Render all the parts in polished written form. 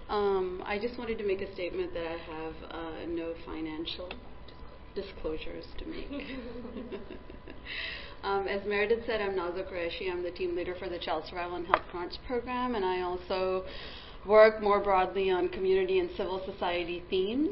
I just wanted to make a statement that I have no financial disclosures to make. As Meredith said, I'm Nazha Qureshi. I'm the team leader for the Child Survival and Health Grants Program, and I also work more broadly on community and civil society themes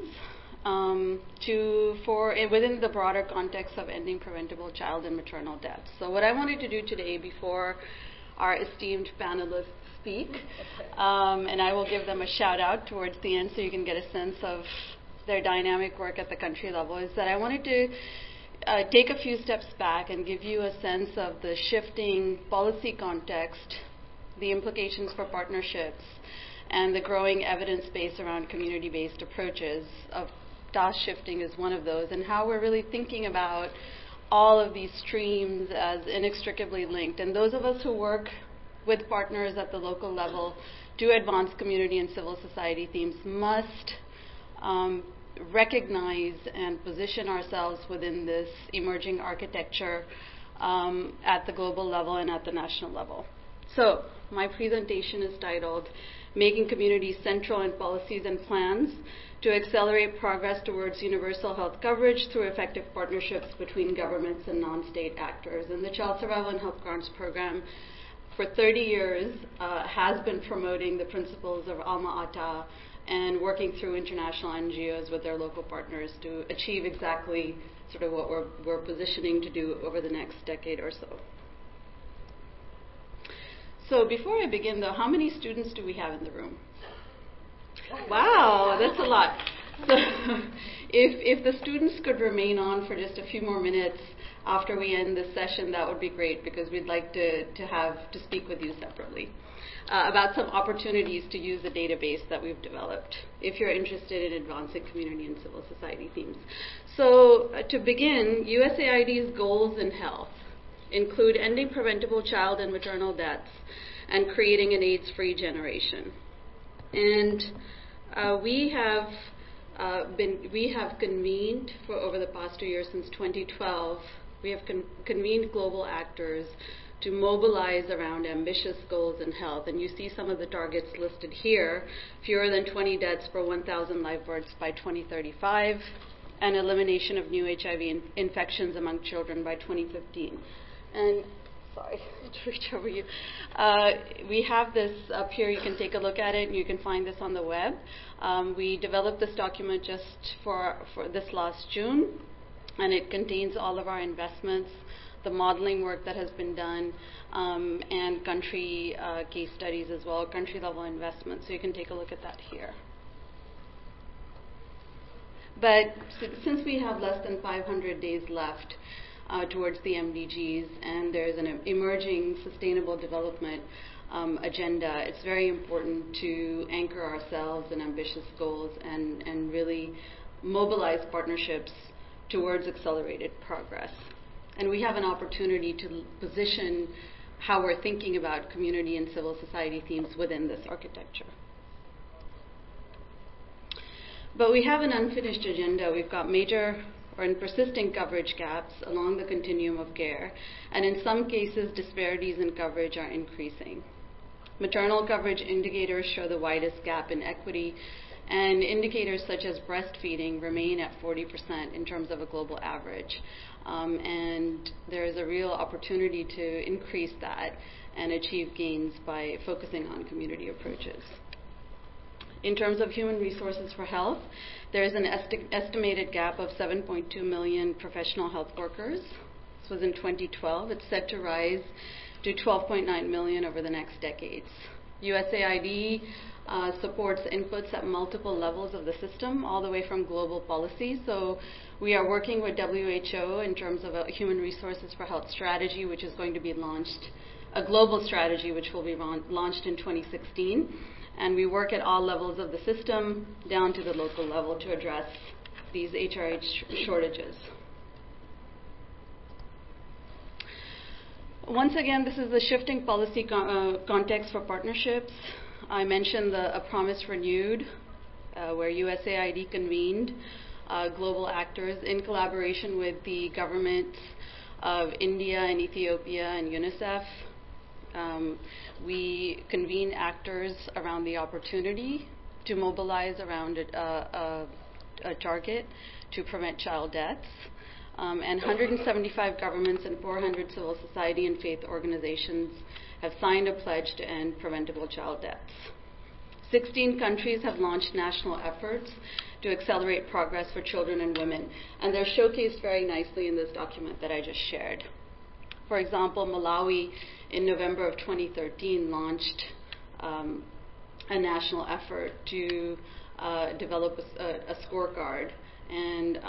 within the broader context of ending preventable child and maternal deaths. So what I wanted to do today before our esteemed panelists speak, and I will give them a shout out towards the end so you can get a sense of their dynamic work at the country level, is that I wanted to take a few steps back and give you a sense of the shifting policy context, the implications for partnerships, and the growing evidence base around community-based approaches. Of task shifting is one of those, and how we're really thinking about all of these streams as inextricably linked. And those of us who work with partners at the local level to advance community and civil society themes must recognize and position ourselves within this emerging architecture at the global level and at the national level. So my presentation is titled Making Communities Central in Policies and Plans to Accelerate Progress Towards Universal Health Coverage Through Effective Partnerships Between Governments and Non-State Actors. And the Child Survival and Health Grants Program for 30 years has been promoting the principles of Alma Ata and working through international NGOs with their local partners to achieve exactly sort of what we're positioning to do over the next decade or so. So before I begin, though, how many students do we have in the room? Wow, that's a lot. So if the students could remain on for just a few more minutes after we end this session, that would be great, because we'd like to speak with you separately about some opportunities to use the database that we've developed if you're interested in advancing community and civil society themes. So to begin, USAID's goals in health include ending preventable child and maternal deaths and creating an AIDS-free generation. And we have convened for over the past 2 years, since 2012, we have convened global actors to mobilize around ambitious goals in health. And you see some of the targets listed here: fewer than 20 deaths per 1,000 live births by 2035, and elimination of new HIV infections among children by 2015. And sorry to reach over you. We have this up here. You can take a look at it, and you can find this on the web. We developed this document just for this last June, and it contains all of our investments, the modeling work that has been done, and country case studies as well, country-level investments. So you can take a look at that here. But since we have less than 500 days left towards the MDGs, and there's an emerging sustainable development agenda, it's very important to anchor ourselves in ambitious goals and really mobilize partnerships towards accelerated progress. And we have an opportunity to position how we're thinking about community and civil society themes within this architecture. But we have an unfinished agenda. We've got major and persisting coverage gaps along the continuum of care, and in some cases, disparities in coverage are increasing. Maternal coverage indicators show the widest gap in equity, and indicators such as breastfeeding remain at 40% in terms of a global average. And there is a real opportunity to increase that and achieve gains by focusing on community approaches. In terms of human resources for health, there is an estimated gap of 7.2 million professional health workers. This was in 2012. It's set to rise to 12.9 million over the next decades. USAID supports inputs at multiple levels of the system, all the way from global policy. So we are working with WHO in terms of a human resources for health strategy, which is going to be launched, a global strategy which will be launched in 2016. And we work at all levels of the system, down to the local level, to address these HRH shortages. Once again, this is the shifting policy context for partnerships. I mentioned A Promise Renewed, where USAID convened global actors in collaboration with the governments of India and Ethiopia and UNICEF. We convene actors around the opportunity to mobilize around a target to prevent child deaths. And 175 governments and 400 civil society and faith organizations have signed a pledge to end preventable child deaths. 16 countries have launched national efforts to accelerate progress for children and women, and they're showcased very nicely in this document that I just shared. For example, Malawi in November of 2013 launched a national effort to develop a scorecard and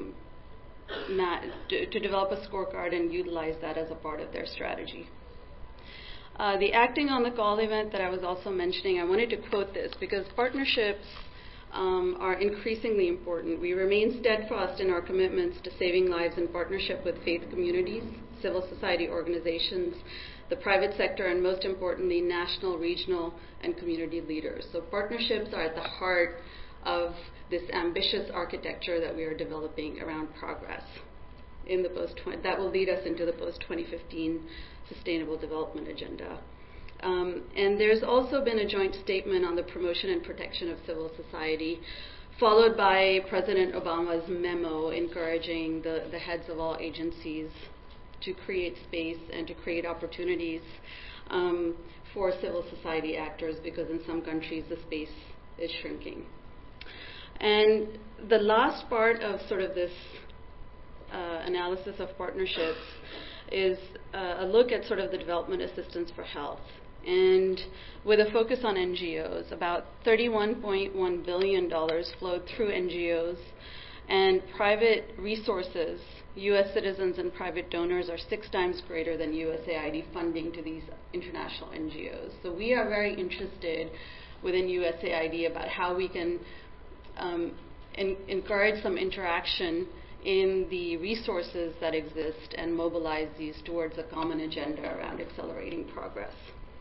to develop a scorecard and utilize that as a part of their strategy. The Acting on the Call event that I was also mentioning, I wanted to quote this because partnerships are increasingly important. We remain steadfast in our commitments to saving lives in partnership with faith communities, civil society organizations, the private sector, and most importantly, national, regional, and community leaders. So partnerships are at the heart of this ambitious architecture that we are developing around progress in the that will lead us into the post-2015 Sustainable Development Agenda. And there's also been a joint statement on the promotion and protection of civil society, followed by President Obama's memo encouraging the heads of all agencies to create space and to create opportunities for civil society actors, because in some countries the space is shrinking. And the last part of sort of this analysis of partnerships is a look at sort of the development assistance for health. And with a focus on NGOs, about $31.1 billion flowed through NGOs, and private resources, U.S. citizens and private donors, are 6 times greater than USAID funding to these international NGOs. So we are very interested within USAID about how we can encourage some interaction in the resources that exist and mobilize these towards a common agenda around accelerating progress.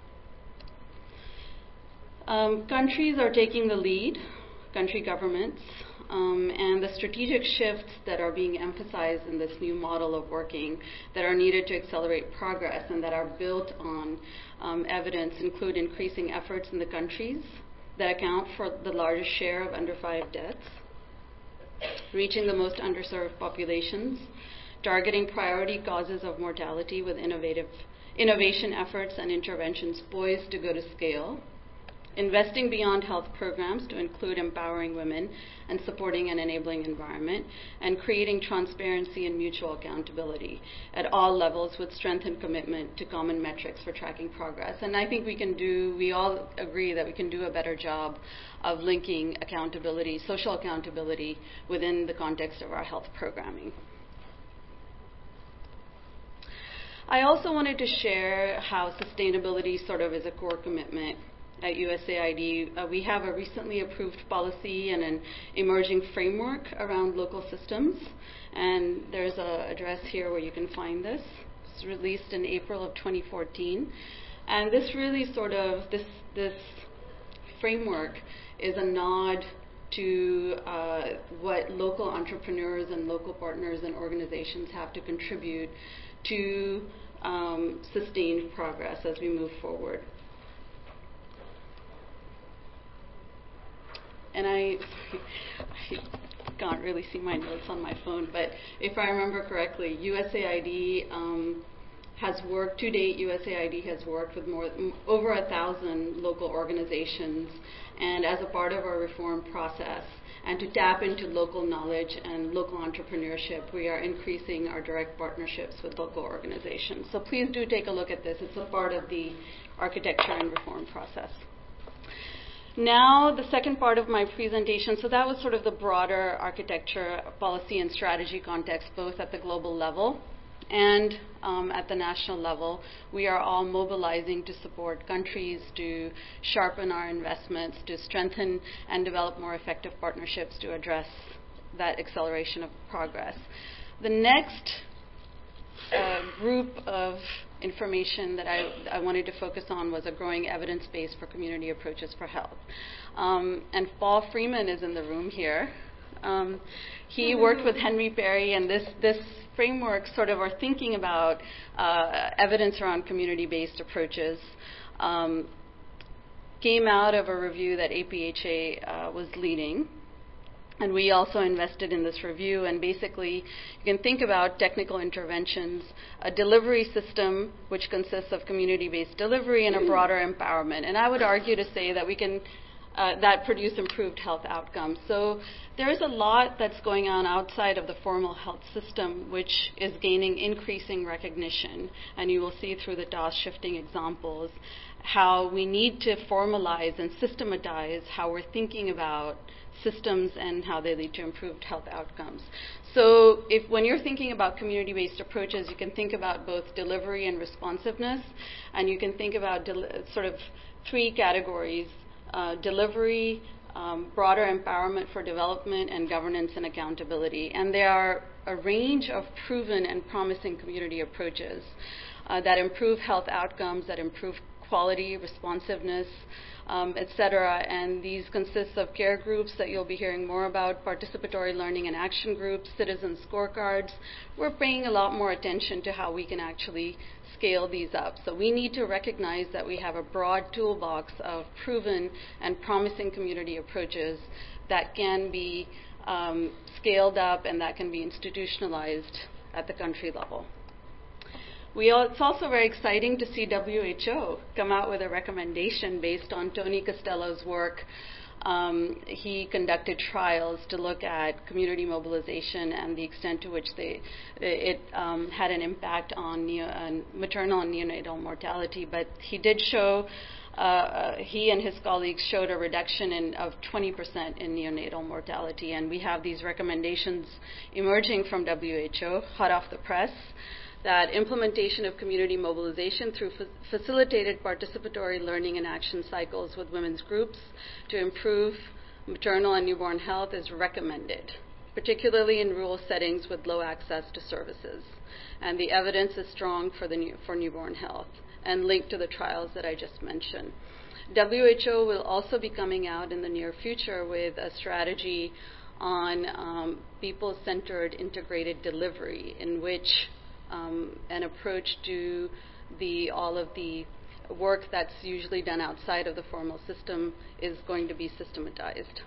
Countries are taking the lead, country governments, and the strategic shifts that are being emphasized in this new model of working that are needed to accelerate progress and that are built on evidence include increasing efforts in the countries that account for the largest share of under 5 deaths, reaching the most underserved populations, targeting priority causes of mortality with innovation efforts and interventions poised to go to scale, investing beyond health programs to include empowering women and supporting an enabling environment, and creating transparency and mutual accountability at all levels with strength and commitment to common metrics for tracking progress. And I think we all agree that we can do a better job of linking accountability, social accountability, within the context of our health programming. I also wanted to share how sustainability sort of is a core commitment at USAID. We have a recently approved policy and an emerging framework around local systems, and there's an address here where you can find this. It's released in April of 2014, and this really sort of, this framework is a nod to what local entrepreneurs and local partners and organizations have to contribute to sustained progress as we move forward. And I can't really see my notes on my phone, but if I remember correctly, USAID has worked, to date, USAID has worked with over 1,000 local organizations, and as a part of our reform process, and to tap into local knowledge and local entrepreneurship, we are increasing our direct partnerships with local organizations. So please do take a look at this. It's a part of the architecture and reform process. Now, the second part of my presentation, so that was sort of the broader architecture, policy, and strategy context, both at the global level and at the national level. We are all mobilizing to support countries, to sharpen our investments, to strengthen and develop more effective partnerships to address that acceleration of progress. The next group of information that I wanted to focus on was a growing evidence base for community approaches for health. And Paul Freeman is in the room here. He worked with Henry Perry, and this framework sort of are thinking about evidence around community-based approaches came out of a review that APHA was leading. And we also invested in this review, and basically you can think about technical interventions, a delivery system which consists of community-based delivery and a broader empowerment. And I would argue to say that we can that produce improved health outcomes. So there is a lot that's going on outside of the formal health system which is gaining increasing recognition, and you will see through the DOS shifting examples how we need to formalize and systematize how we're thinking about systems and how they lead to improved health outcomes. So when you're thinking about community-based approaches, you can think about both delivery and responsiveness, and you can think about sort of three categories: delivery, broader empowerment for development, and governance and accountability. And there are a range of proven and promising community approaches that improve health outcomes, that improve quality, responsiveness, et cetera. And these consist of care groups that you'll be hearing more about, participatory learning and action groups, citizen scorecards. We're paying a lot more attention to how we can actually scale these up. So we need to recognize that we have a broad toolbox of proven and promising community approaches that can be scaled up and that can be institutionalized at the country level. It's also very exciting to see WHO come out with a recommendation based on Tony Costello's work. He conducted trials to look at community mobilization and the extent to which it had an impact on maternal and neonatal mortality. But he did show, he and his colleagues showed a reduction of 20% in neonatal mortality. And we have these recommendations emerging from WHO, hot off the press, that implementation of community mobilization through facilitated participatory learning and action cycles with women's groups to improve maternal and newborn health is recommended, particularly in rural settings with low access to services. And the evidence is strong for newborn health and linked to the trials that I just mentioned. WHO will also be coming out in the near future with a strategy on people-centered integrated delivery, in which an approach to all of the work that's usually done outside of the formal system is going to be systematized.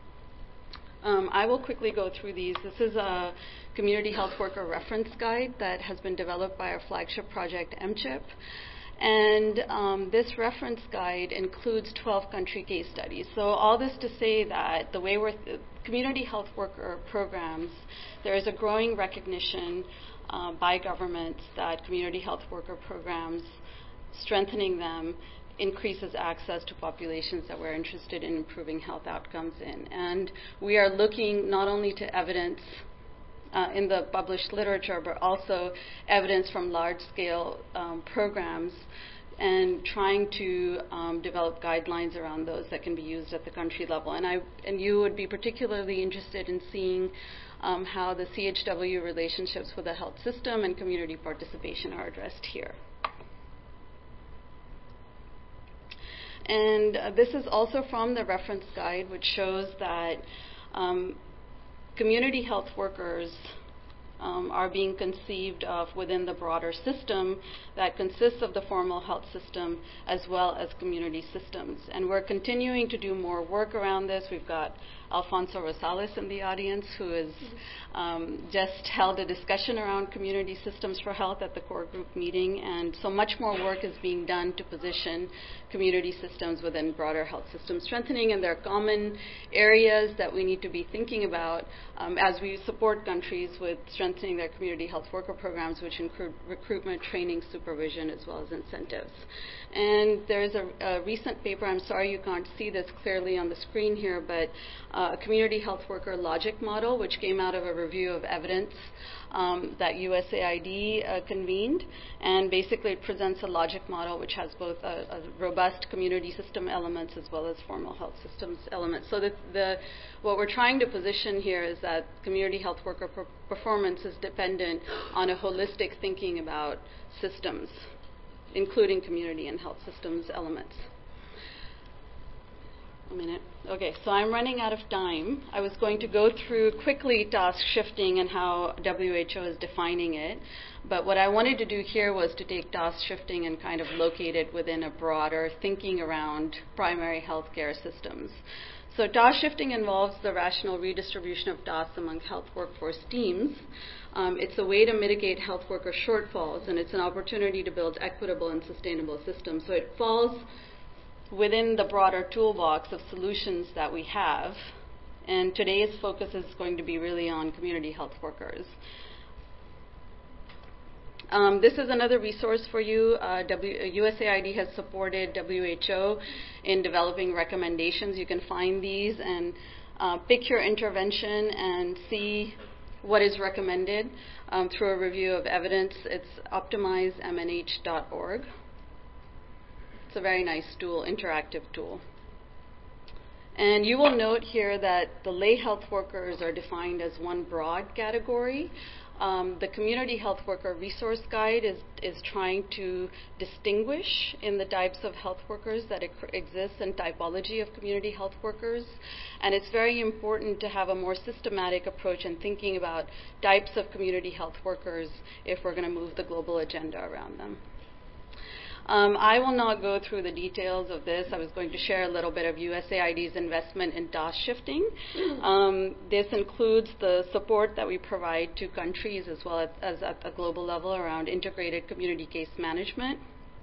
I will quickly go through these. This is a community health worker reference guide that has been developed by our flagship project, MCHIP. And this reference guide includes 12 country case studies. So all this to say that the way community health worker programs, there is a growing recognition by governments that community health worker programs, strengthening them, increases access to populations that we're interested in improving health outcomes in. And we are looking not only to evidence in the published literature, but also evidence from large-scale programs, and trying to develop guidelines around those that can be used at the country level. And you would be particularly interested in seeing how the CHW relationships with the health system and community participation are addressed here. And this is also from the reference guide, which shows that community health workers are being conceived of within the broader system that consists of the formal health system as well as community systems. And we're continuing to do more work around this. We've got Alfonso Rosales in the audience, who has just held a discussion around community systems for health at the core group meeting. And so much more work is being done to position community systems within broader health system strengthening. And there are common areas that we need to be thinking about as we support countries with strengthening their community health worker programs, which include recruitment, training, supervision, as well as incentives. And there's a recent paper, I'm sorry you can't see this clearly on the screen here, but a community health worker logic model, which came out of a review of evidence that USAID convened. And basically it presents a logic model which has both a robust community system elements as well as formal health systems elements. So what we're trying to position here is that community health worker performance is dependent on a holistic thinking about systems, including community and health systems elements. A minute. Okay, so I'm running out of time. I was going to go through quickly task shifting and how WHO is defining it. But what I wanted to do here was to take task shifting and kind of locate it within a broader thinking around primary healthcare systems. So task shifting involves the rational redistribution of tasks among health workforce teams. It's a way to mitigate health worker shortfalls, and it's an opportunity to build equitable and sustainable systems. So it falls within the broader toolbox of solutions that we have. And today's focus is going to be really on community health workers. This is another resource for you. USAID has supported WHO in developing recommendations. You can find these and pick your intervention and see what is recommended through a review of evidence. It's optimizemnh.org. It's a very nice tool, interactive tool. And you will note here that the lay health workers are defined as one broad category. The Community Health Worker Resource Guide is trying to distinguish in the types of health workers that exist and typology of community health workers. And it's very important to have a more systematic approach in thinking about types of community health workers if we're going to move the global agenda around them. I will not go through the details of this. I was going to share a little bit of USAID's investment in task shifting. This includes the support that we provide to countries as well as at a global level around integrated community case management.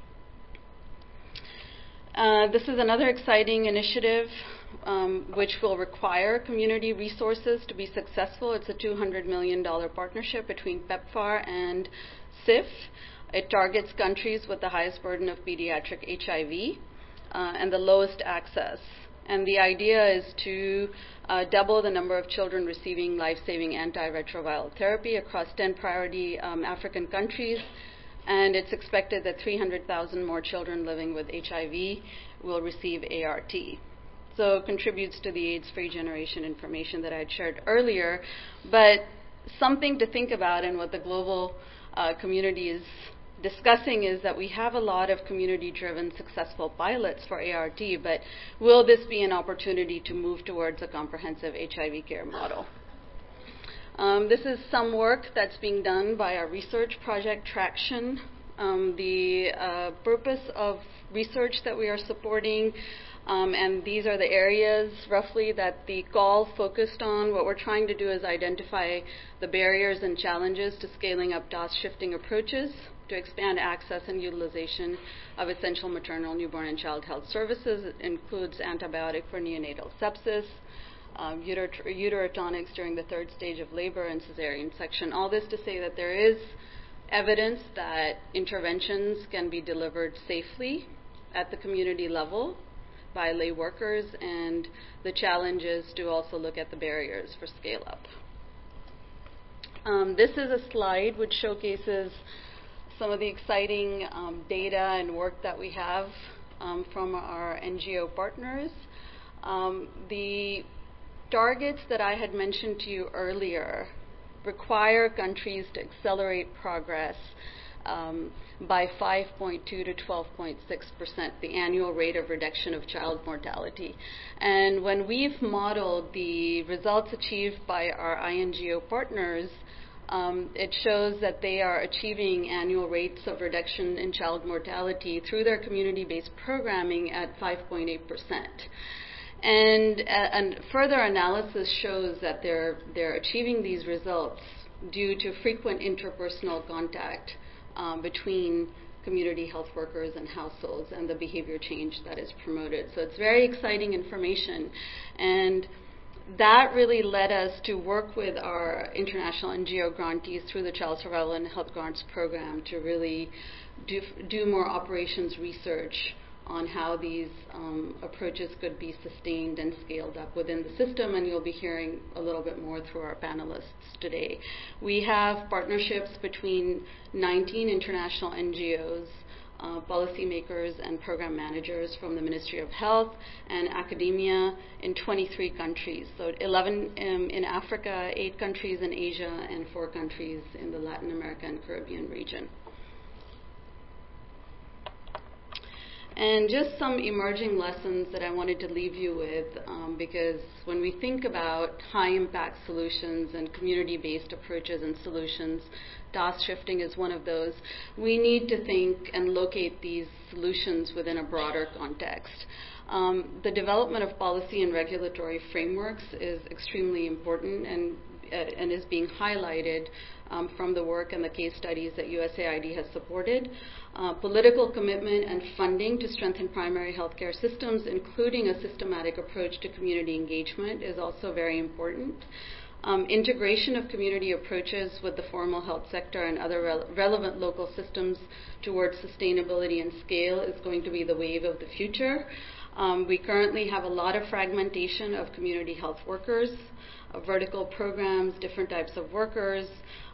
This is another exciting initiative which will require community resources to be successful. It's a $200 million partnership between PEPFAR and CIF. It targets countries with the highest burden of pediatric HIV and the lowest access. And the idea is to double the number of children receiving life-saving antiretroviral therapy across 10 priority African countries. And it's expected that 300,000 more children living with HIV will receive ART. So it contributes to the AIDS-free generation information that I had shared earlier. But something to think about, and what the global community is discussing, is that we have a lot of community-driven successful pilots for ART, but will this be an opportunity to move towards a comprehensive HIV care model? This is some work that's being done by our research project Traction. The purpose of research that we are supporting, and these are the areas roughly that the call focused on. What we're trying to do is identify the barriers and challenges to scaling up task shifting approaches to expand access and utilization of essential maternal, newborn, and child health services. It includes antibiotic for neonatal sepsis, uterotonics during the third stage of labor, and cesarean section. All this to say that there is evidence that interventions can be delivered safely at the community level by lay workers, and the challenge is to also look at the barriers for scale up. This is a slide which showcases some of the exciting data and work that we have from our NGO partners. The targets that I had mentioned to you earlier require countries to accelerate progress by 5.2 to 12.6%, the annual rate of reduction of child mortality. And when we've modeled the results achieved by our INGO partners, it shows that they are achieving annual rates of reduction in child mortality through their community-based programming at 5.8%. And further analysis shows that they're achieving these results due to frequent interpersonal contact between community health workers and households and the behavior change that is promoted. So it's very exciting information. And that really led us to work with our international NGO grantees through the Child Survival and Health Grants Program to really do more operations research on how these approaches could be sustained and scaled up within the system, and you'll be hearing a little bit more through our panelists today. We have partnerships between 19 international NGOs, policymakers and program managers from the Ministry of Health and academia in 23 countries. So 11 in Africa, 8 countries in Asia, and 4 countries in the Latin America and Caribbean region. And just some emerging lessons that I wanted to leave you with, because when we think about high-impact solutions and community-based approaches and solutions, DOS shifting is one of those. We need to think and locate these solutions within a broader context. The development of policy and regulatory frameworks is extremely important and is being highlighted from the work and the case studies that USAID has supported. Political commitment and funding to strengthen primary healthcare systems, including a systematic approach to community engagement, is also very important. Integration of community approaches with the formal health sector and other relevant local systems towards sustainability and scale is going to be the wave of the future. We currently have a lot of fragmentation of community health workers, vertical programs, different types of workers,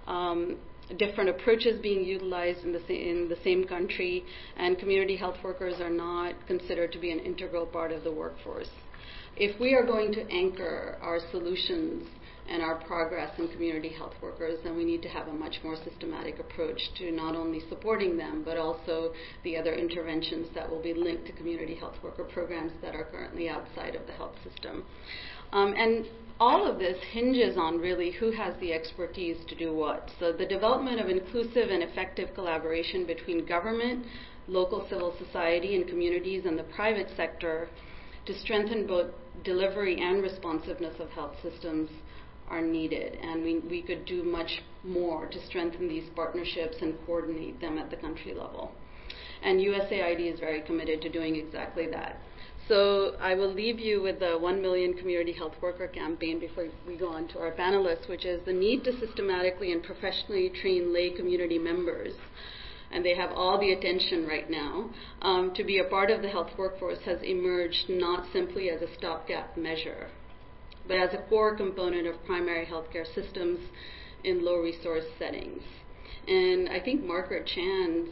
different approaches being utilized in the same country, and community health workers are not considered to be an integral part of the workforce. If we are going to anchor our solutions and our progress in community health workers, then we need to have a much more systematic approach to not only supporting them, but also the other interventions that will be linked to community health worker programs that are currently outside of the health system. And all of this hinges on really who has the expertise to do what. So the development of inclusive and effective collaboration between government, local civil society, and communities and the private sector to strengthen both delivery and responsiveness of health systems are needed, and we could do much more to strengthen these partnerships and coordinate them at the country level. And USAID is very committed to doing exactly that. So I will leave you with the 1 Million Community Health Worker campaign before we go on to our panelists, which is the need to systematically and professionally train lay community members, and they have all the attention right now, to be a part of the health workforce has emerged not simply as a stopgap measure, but as a core component of primary healthcare systems in low-resource settings. And I think Margaret Chan,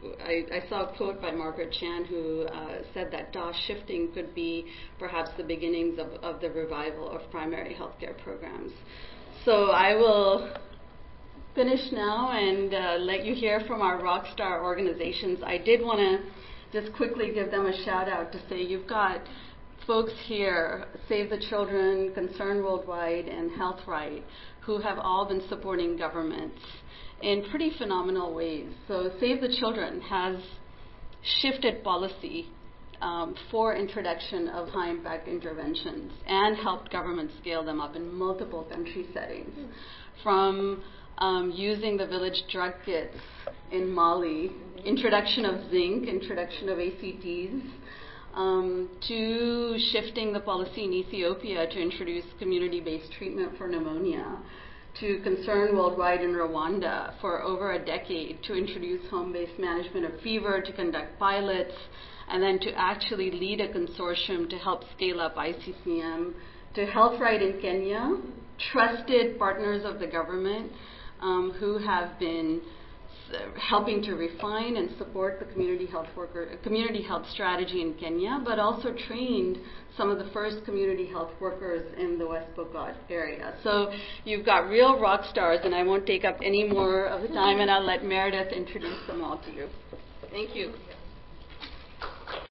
I saw a quote by Margaret Chan who said that DOS shifting could be perhaps the beginnings of the revival of primary healthcare programs. So I will finish now and let you hear from our rockstar organizations. I did want to just quickly give them a shout out to say you've got folks here, Save the Children, Concern Worldwide, and Health Right, who have all been supporting governments in pretty phenomenal ways. So Save the Children has shifted policy for introduction of high-impact interventions and helped governments scale them up in multiple country settings, from using the village drug kits in Mali, introduction of zinc, introduction of ACTs, to shifting the policy in Ethiopia to introduce community-based treatment for pneumonia, to Concern Worldwide in Rwanda for over a decade to introduce home-based management of fever, to conduct pilots, and then to actually lead a consortium to help scale up ICCM, to Health Right in Kenya, trusted partners of the government who have been helping to refine and support the community health strategy in Kenya, but also trained some of the first community health workers in the West Pokot area. So you've got real rock stars, and I won't take up any more of the time, and I'll let Meredith introduce them all to you. Thank you.